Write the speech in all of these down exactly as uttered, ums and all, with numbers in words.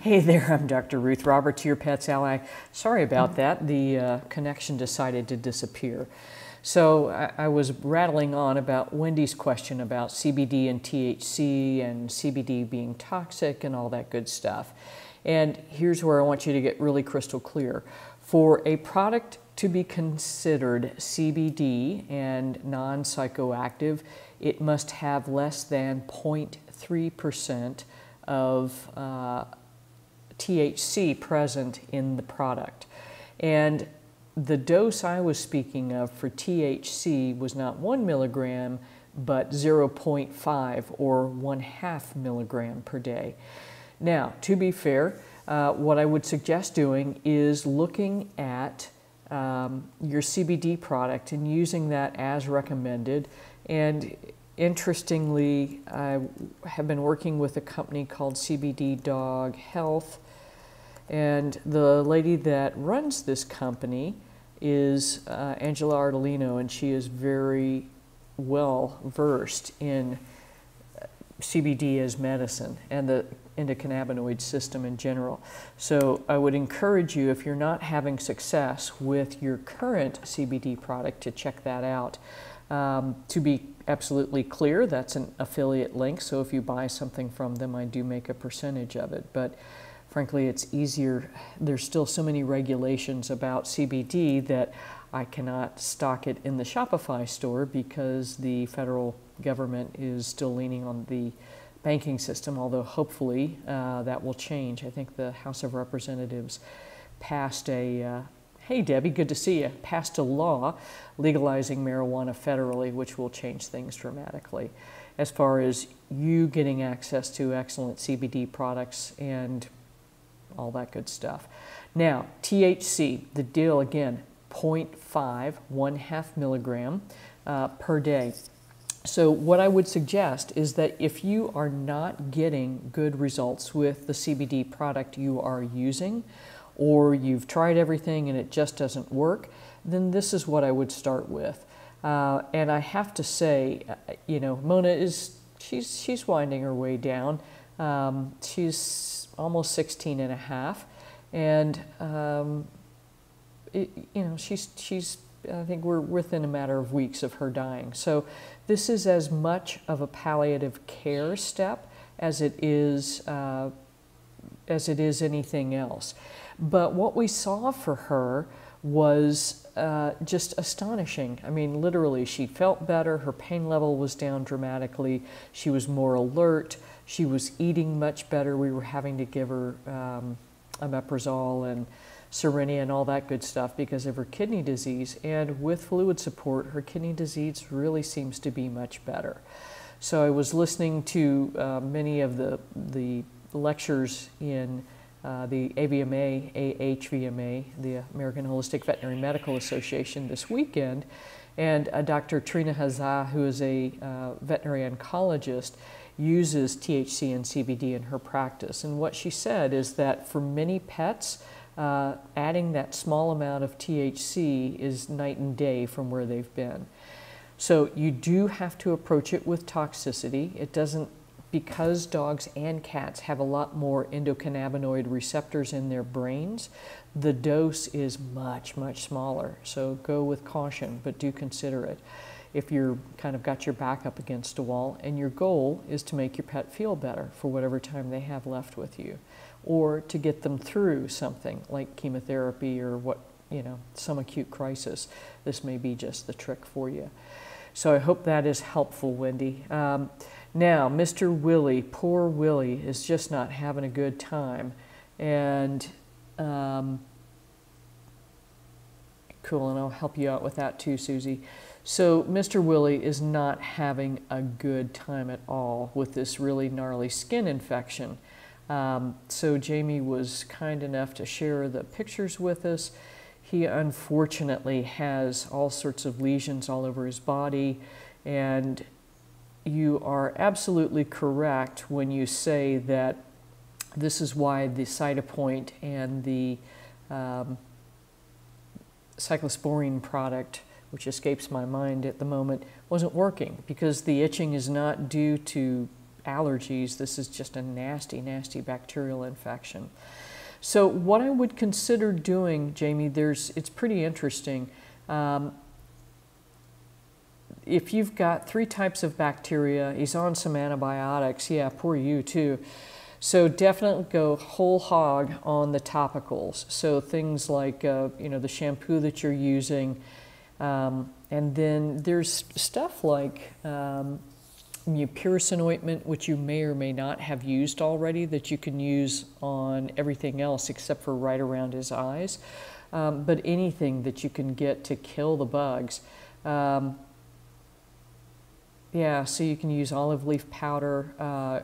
Hey there, I'm Doctor Ruth Roberts, your pet's ally. Sorry about that, the uh, connection decided to disappear. So I, I was rattling on about Wendy's question about C B D and T H C and C B D being toxic and all that good stuff. And here's where I want you to get really crystal clear. For a product to be considered C B D and non-psychoactive, it must have less than zero point three percent of uh, T H C present in the product. And the dose I was speaking of for T H C was not one milligram, but zero point five or one half milligram per day. Now, to be fair, uh, what I would suggest doing is looking at um, your C B D product and using that as recommended. And interestingly, I have been working with a company called C B D Dog Health, and the lady that runs this company is uh, Angela Ardolino, and she is very well versed in C B D as medicine and the endocannabinoid system in general. So I would encourage you, if you're not having success with your current C B D product, to check that out. Um, to be absolutely clear, that's an affiliate link, so if you buy something from them, I do make a percentage of it. But frankly, it's easier. There's still so many regulations about C B D that I cannot stock it in the Shopify store because the federal government is still leaning on the banking system, although hopefully uh, that will change. I think the House of Representatives passed a, uh, hey Debbie, good to see you, passed a law legalizing marijuana federally, which will change things dramatically as far as you getting access to excellent C B D products and all that good stuff. Now, T H C, the deal again, zero point five, one half milligram uh, per day. So what I would suggest is that if you are not getting good results with the C B D product you are using, or you've tried everything and it just doesn't work, then this is what I would start with. Uh, and I have to say, you know, Mona is, she's, she's winding her way down. Um, she's almost sixteen and a half, and um, it, you know, she's, she's, I think we're within a matter of weeks of her dying. So this is as much of a palliative care step as it is, uh, as it is anything else. But what we saw for her was uh, just astonishing. I mean, literally, she felt better, her pain level was down dramatically, she was more alert, she was eating much better. We were having to give her um, omeprazole and Cerenia and all that good stuff because of her kidney disease. And with fluid support, her kidney disease really seems to be much better. So I was listening to uh, many of the, the lectures in uh, the A V M A, A H V M A, the American Holistic Veterinary Medical Association, this weekend. And uh, Doctor Trina Hazza, who is a uh, veterinary oncologist, uses T H C and C B D in her practice. And what she said is that for many pets, uh, adding that small amount of T H C is night and day from where they've been. So you do have to approach it with toxicity. It doesn't, because dogs and cats have a lot more endocannabinoid receptors in their brains, the dose is much, much smaller. So go with caution, but do consider it if you're kind of got your back up against a wall and your goal is to make your pet feel better for whatever time they have left with you, or to get them through something like chemotherapy or what, you know, some acute crisis. This may be just the trick for you. So I hope that is helpful, Wendy. Um, now, Mister Willie, poor Willie, is just not having a good time. And um, cool, and I'll help you out with that too, Susie. So Mister Willie is not having a good time at all with this really gnarly skin infection. Um, so Jamie was kind enough to share the pictures with us. He unfortunately has all sorts of lesions all over his body, and you are absolutely correct when you say that this is why the Cytopoint and the um, cyclosporine product, which escapes my mind at the moment, wasn't working, because the itching is not due to allergies. This is just a nasty, nasty bacterial infection. So what I would consider doing, Jamie, there's, it's pretty interesting. Um, if you've got three types of bacteria, he's on some antibiotics, yeah, poor you too. So definitely go whole hog on the topicals. So things like, uh, you know, the shampoo that you're using. Um, and then there's stuff like um, mupirocin ointment, which you may or may not have used already, that you can use on everything else except for right around his eyes. Um, but anything that you can get to kill the bugs. Um, yeah, so you can use olive leaf powder, uh,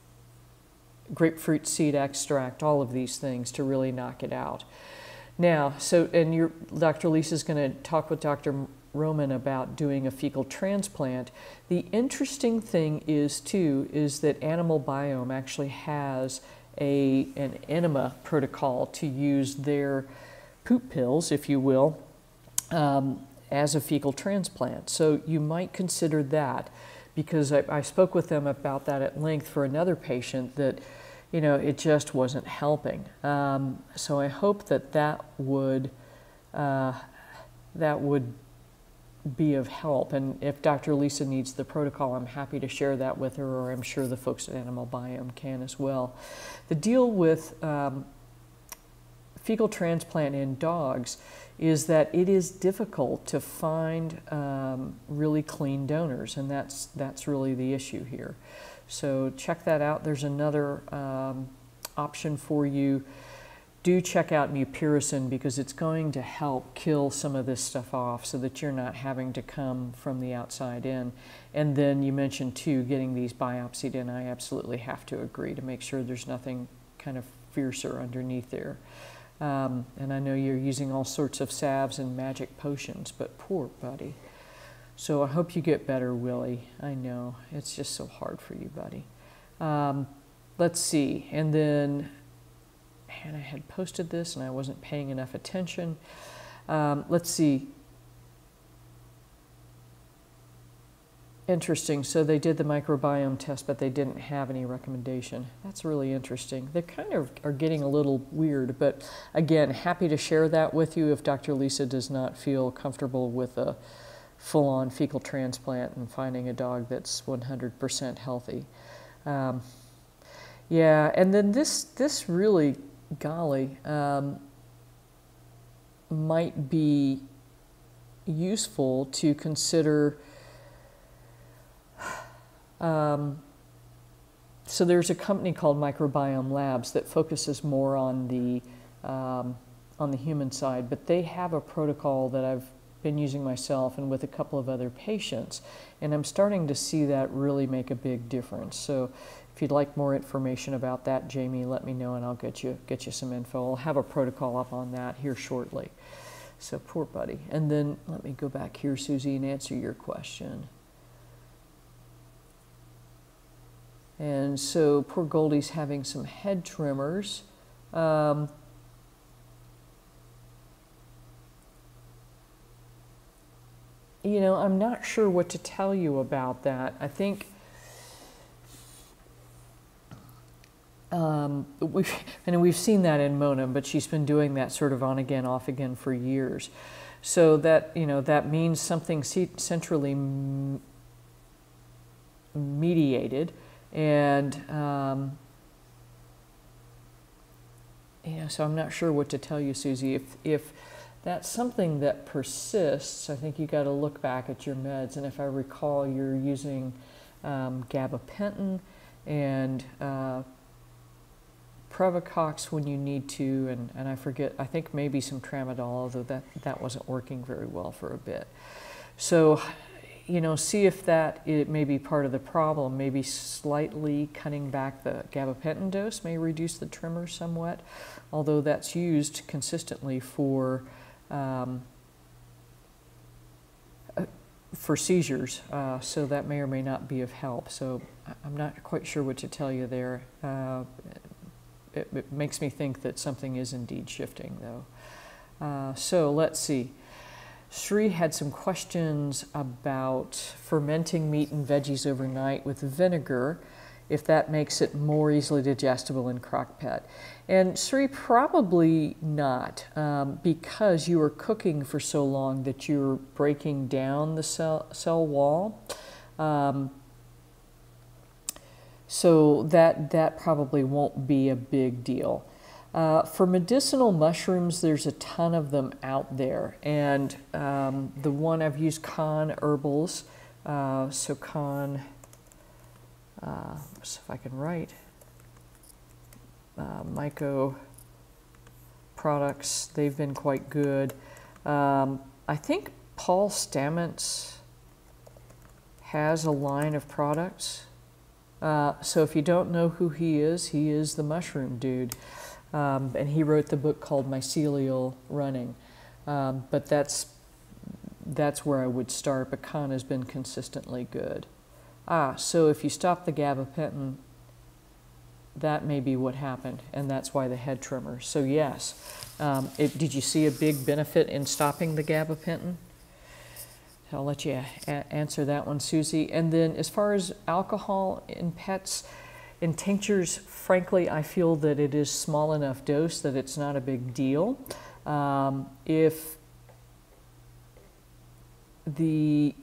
grapefruit seed extract, all of these things to really knock it out. Now, so, and your, Doctor Lisa's going to talk with Doctor Roman about doing a fecal transplant. The interesting thing is, too, is that Animal Biome actually has a, an enema protocol to use their poop pills, if you will, um, as a fecal transplant. So you might consider that, because I, I spoke with them about that at length for another patient that, you know, it just wasn't helping. Um, so I hope that that would, uh, that would be of help. And if Doctor Lisa needs the protocol, I'm happy to share that with her, or I'm sure the folks at Animal Biome can as well. The deal with um, fecal transplant in dogs is that it is difficult to find um, really clean donors, and that's, that's really the issue here. So check that out. There's another um, option for you. Do check out mupirocin, because it's going to help kill some of this stuff off so that you're not having to come from the outside in. And then you mentioned too, getting these biopsied in. I absolutely have to agree to make sure there's nothing kind of fiercer underneath there. Um, and I know you're using all sorts of salves and magic potions, but poor buddy. So I hope you get better, Willie. I know, it's just so hard for you, buddy. Um, let's see, and then Hannah had posted this and I wasn't paying enough attention. Um, let's see. Interesting, so they did the microbiome test, but they didn't have any recommendation. That's really interesting. They kind of are getting a little weird, but again, happy to share that with you if Doctor Lisa does not feel comfortable with a full-on fecal transplant and finding a dog that's one hundred percent healthy. Um, yeah, and then this, this really, golly, um, might be useful to consider. Um, so there's a company called Microbiome Labs that focuses more on the, um, on the human side, but they have a protocol that I've been using myself and with a couple of other patients, and I'm starting to see that really make a big difference. So if you'd like more information about that, Jamie, let me know and I'll get you get you some info. I'll have a protocol up on that here shortly. So poor buddy. And then let me go back here, Susie, and answer your question. And so poor Goldie's having some head tremors. Um, You know, I'm not sure what to tell you about that. I think um, we've, and we've seen that in Mona, but she's been doing that sort of on again, off again for years. So that, you know, that means something centrally mediated, and um, you know, so I'm not sure what to tell you, Susie. If if that's something that persists, I think you got to look back at your meds. And if I recall, you're using um, gabapentin and uh, Previcox when you need to, and, and I forget, I think maybe some tramadol, although that, that wasn't working very well for a bit. So, you know, see if that it may be part of the problem. Maybe slightly cutting back the gabapentin dose may reduce the tremor somewhat, although that's used consistently for Um, for seizures, uh, so that may or may not be of help. So I'm not quite sure what to tell you there. Uh, it, it makes me think that something is indeed shifting, though. Uh, so let's see. Sri had some questions about fermenting meat and veggies overnight with vinegar if that makes it more easily digestible in crock pot. And Sri, probably not, um, because you are cooking for so long that you're breaking down the cell, cell wall. Um, so that, that probably won't be a big deal. Uh, for medicinal mushrooms, there's a ton of them out there. And um, the one I've used, Con Herbals, uh, so Con, uh, let's see if I can write, uh, Myco products, they've been quite good. Um, I think Paul Stamets has a line of products. Uh, so if you don't know who he is, he is the mushroom dude. Um, and he wrote the book called Mycelial Running. Um, but that's, that's where I would start. But Con has been consistently good. Ah, so if you stop the gabapentin, that may be what happened, and that's why the head tremor. So yes, um, it, did you see a big benefit in stopping the gabapentin? I'll let you a answer that one, Susie. And then as far as alcohol in pets, in tinctures, frankly, I feel that it is small enough dose that it's not a big deal. Um, if the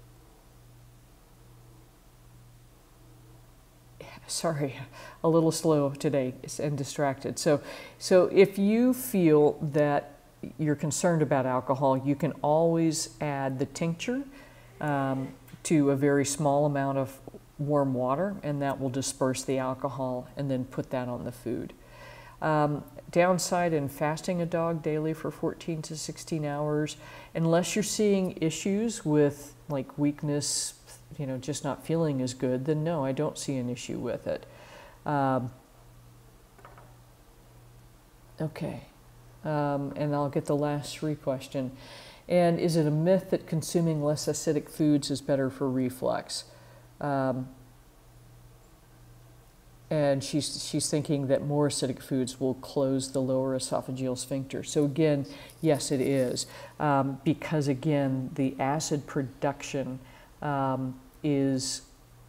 Sorry, a little slow today and distracted. So, so if you feel that you're concerned about alcohol, you can always add the tincture um, to a very small amount of warm water, and that will disperse the alcohol, and then put that on the food. Um, downside in fasting a dog daily for fourteen to sixteen hours, unless you're seeing issues with like weakness, you know, just not feeling as good, then no, I don't see an issue with it. Um, okay, um, and I'll get the last three question. And is it a myth that consuming less acidic foods is better for reflux? Um, and she's, she's thinking that more acidic foods will close the lower esophageal sphincter. So again, yes, it is. Um, because again, the acid production um, is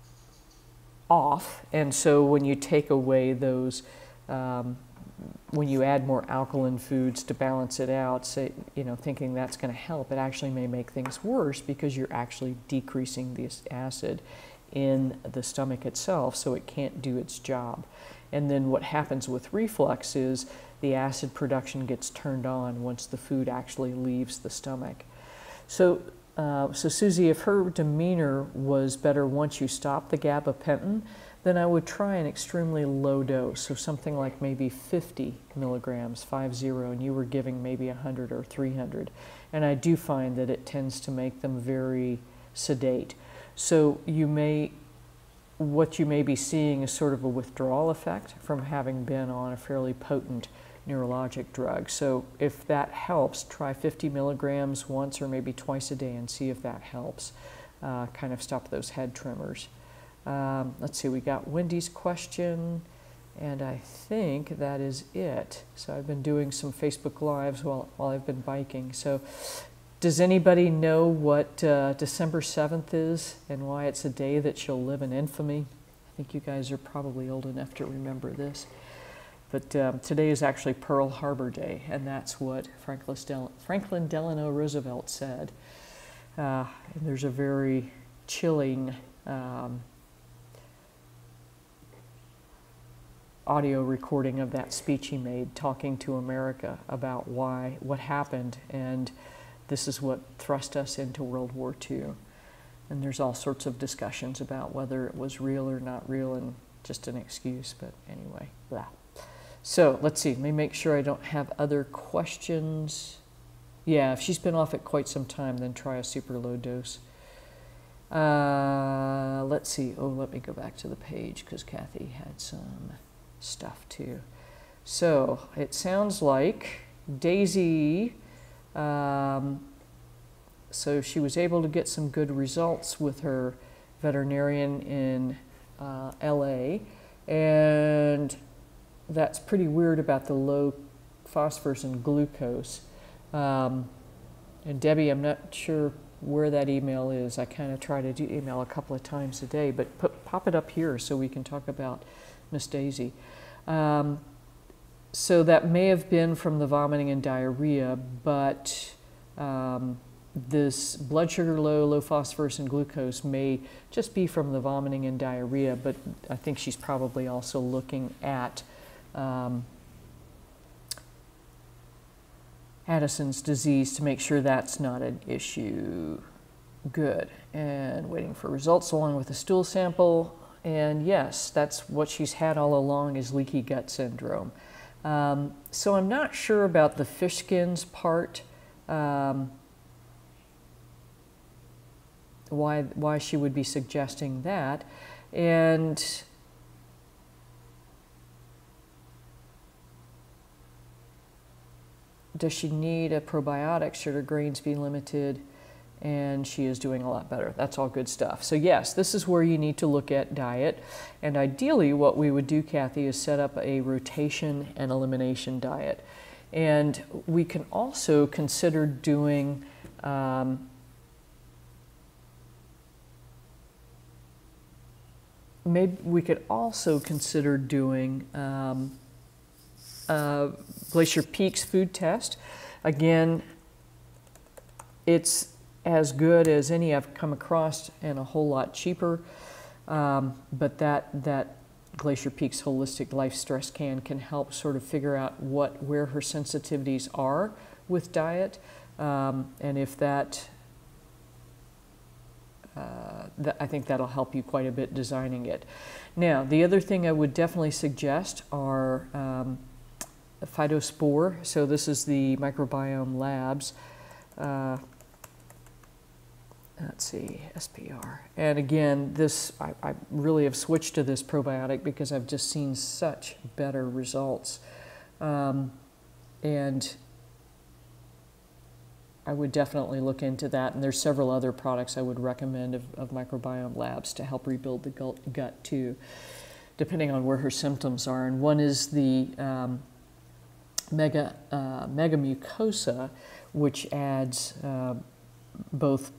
off. And so when you take away those, um, when you add more alkaline foods to balance it out, say, you know, thinking that's going to help, it actually may make things worse because you're actually decreasing this acid in the stomach itself, so it can't do its job. And then what happens with reflux is the acid production gets turned on once the food actually leaves the stomach. So, uh, so Susie, if her demeanor was better once you stop the gabapentin, then I would try an extremely low dose, so something like maybe fifty milligrams, five zero, and you were giving maybe one hundred or three hundred. And I do find that it tends to make them very sedate. So you may, what you may be seeing is sort of a withdrawal effect from having been on a fairly potent neurologic drug. So if that helps, try fifty milligrams once or maybe twice a day and see if that helps. Uh, kind of stop those head tremors. Um, let's see, we got Wendy's question, and I think that is it. So I've been doing some Facebook Lives while, while I've been biking. So does anybody know what uh, December seventh is and why it's a day that she'll live in infamy? I think you guys are probably old enough to remember this. But um, today is actually Pearl Harbor Day, and that's what Franklin, Del Franklin Delano Roosevelt said. Uh, and there's a very chilling um, audio recording of that speech he made talking to America about why, what happened, and this is what thrust us into World War Two. And there's all sorts of discussions about whether it was real or not real and just an excuse, but anyway, blah. So let's see, let me make sure I don't have other questions. Yeah, if she's been off it quite some time, then try a super low dose. Uh, let's see, oh, let me go back to the page because Kathy had some stuff too. So it sounds like Daisy, um, so she was able to get some good results with her veterinarian in uh, L A, and that's pretty weird about the low phosphorus and glucose. Um, and Debbie, I'm not sure where that email is. I kind of try to do email a couple of times a day, but put, pop it up here so we can talk about Miss Daisy. Um, so that may have been from the vomiting and diarrhea, but um, this blood sugar low, low phosphorus and glucose may just be from the vomiting and diarrhea, but I think she's probably also looking at um, Addison's disease to make sure that's not an issue. Good. And waiting for results along with a stool sample. And yes, that's what she's had all along, is leaky gut syndrome. Um, so I'm not sure about the fish skins part, um, why, why she would be suggesting that. And does she need a probiotic? Should her grains be limited? And she is doing a lot better. That's all good stuff. So yes, this is where you need to look at diet. And ideally what we would do, Kathy, is set up a rotation and elimination diet. And we can also consider doing um, maybe we could also consider doing um, uh, Glacier Peak's food test. Again, it's as good as any I've come across and a whole lot cheaper, um, but that that Glacier Peak's Holistic Life Stress Scan can help sort of figure out what where her sensitivities are with diet, um, and if that, uh, that I think that'll help you quite a bit designing it. Now, the other thing I would definitely suggest are um, Phytospore. So this is the Microbiome Labs. Uh, Let's see, S P R. And again, this I, I really have switched to this probiotic because I've just seen such better results. Um, and I would definitely look into that. And there's several other products I would recommend of, of Microbiome Labs to help rebuild the gut, gut too, depending on where her symptoms are. And one is the um, Mega, uh, Mega Mucosa, which adds uh, both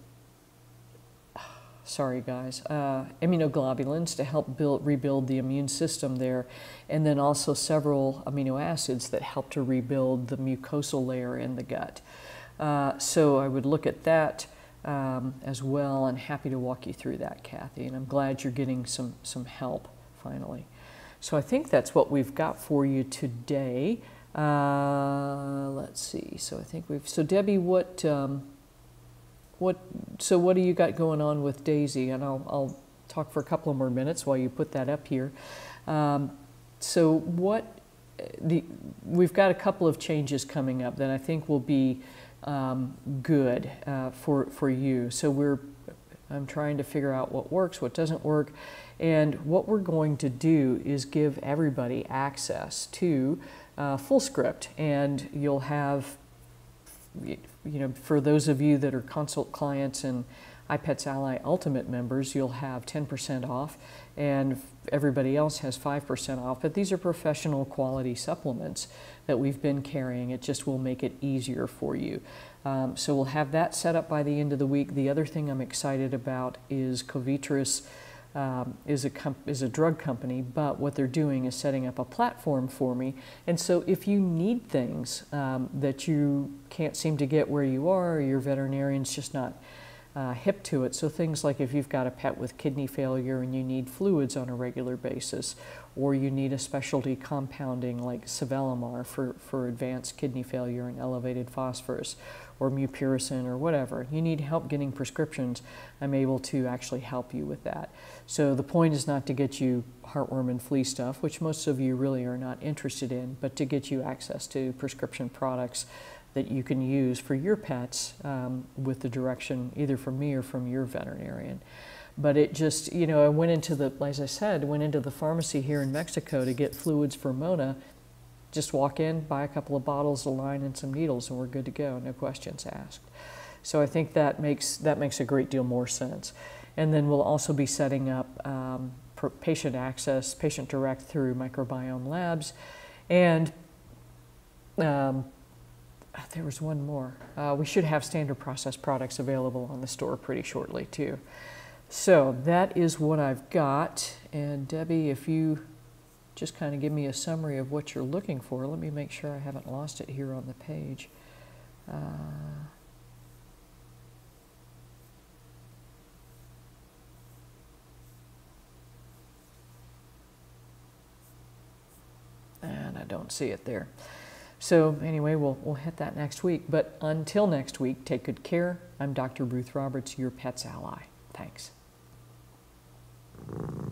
sorry guys, uh, immunoglobulins to help build, rebuild the immune system there, and then also several amino acids that help to rebuild the mucosal layer in the gut. Uh, so I would look at that um, as well, and happy to walk you through that, Kathy, and I'm glad you're getting some, some help finally. So I think that's what we've got for you today. Uh, let's see, so I think we've, so Debbie, what, um, What, so what do you got going on with Daisy? And I'll, I'll talk for a couple of more minutes while you put that up here. Um, so what, the, we've got a couple of changes coming up that I think will be um, good uh, for, for you. So we're, I'm trying to figure out what works, what doesn't work. And what we're going to do is give everybody access to uh, Fullscript. And you'll have, you know, for those of you that are consult clients and iPets Ally Ultimate members, you'll have ten percent off, and everybody else has five percent off. But these are professional quality supplements that we've been carrying. It just will make it easier for you. Um, so we'll have that set up by the end of the week. The other thing I'm excited about is Covitrus Um, is a is a drug company, but what they're doing is setting up a platform for me. And so if you need things um, that you can't seem to get where you are, or your veterinarian's just not uh, hip to it, so things like if you've got a pet with kidney failure and you need fluids on a regular basis, or you need a specialty compounding like Cevelamar for, for advanced kidney failure and elevated phosphorus, or mupirocin or whatever, you need help getting prescriptions, I'm able to actually help you with that. So the point is not to get you heartworm and flea stuff, which most of you really are not interested in, but to get you access to prescription products that you can use for your pets um, with the direction either from me or from your veterinarian. But it just, you know, I went into the, as I said, went into the pharmacy here in Mexico to get fluids for Mona. Just walk in, buy a couple of bottles, a line, and some needles, and we're good to go, no questions asked. So I think that makes, that makes a great deal more sense. And then we'll also be setting up um, patient access, patient direct through Microbiome Labs. And um, there was one more. Uh, we should have standard process products available on the store pretty shortly too. So that is what I've got. And Debbie, if you just kind of give me a summary of what you're looking for. Let me make sure I haven't lost it here on the page. Uh, and I don't see it there. So anyway, we'll, we'll hit that next week. But until next week, take good care. I'm Doctor Ruth Roberts, your Pet's Ally. Thanks.